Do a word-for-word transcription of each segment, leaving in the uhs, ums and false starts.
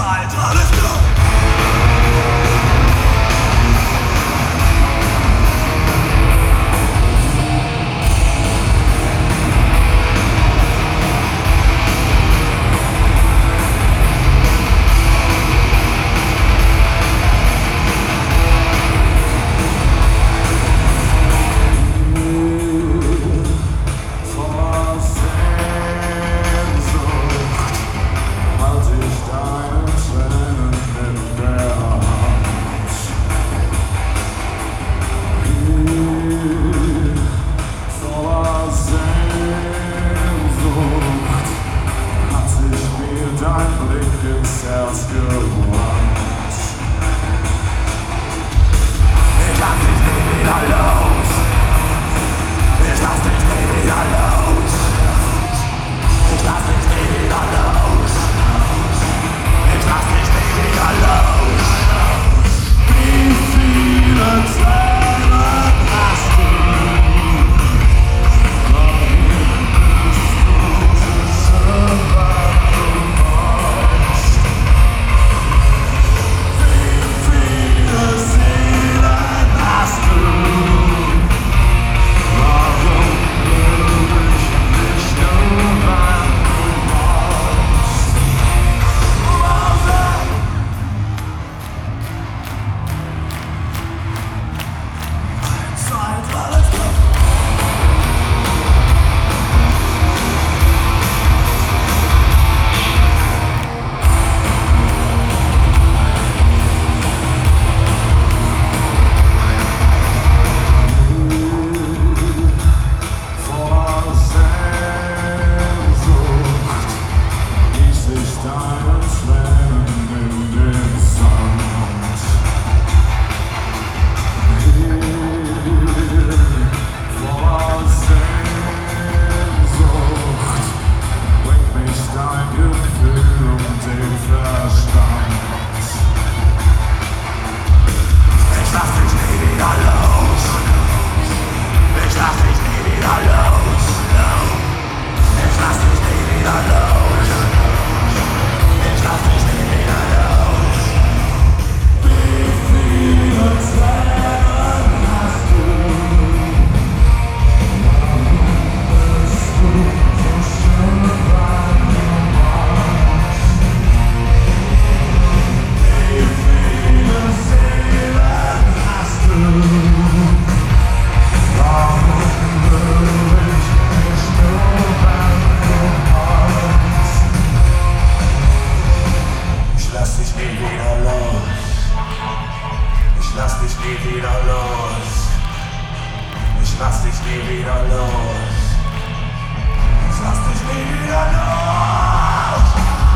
Zeit, alles klar. Dein Blick ins Herz gewandt. Ich lass dich nie wieder los. Ich lass dich nie wieder los. Ich lass dich nie wieder los. Ich lass dich nie wieder los. Wie viele Tränen hast du? Ich lass dich nie wieder los. Ich lass dich nie wieder los.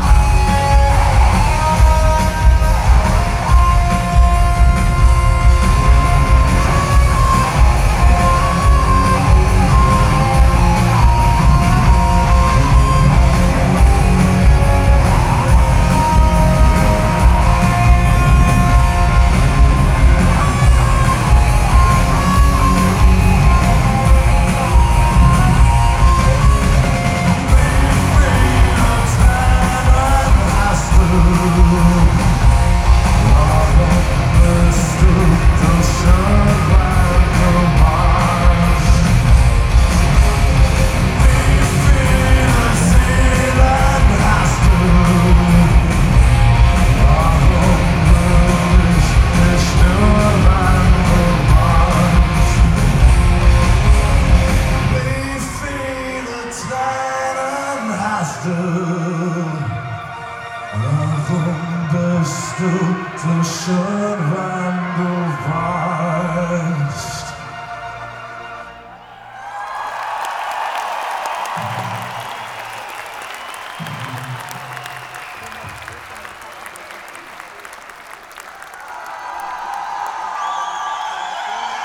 Warum bist du so schön, wenn du weißt?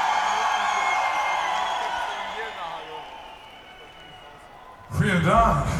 Vielen Dank.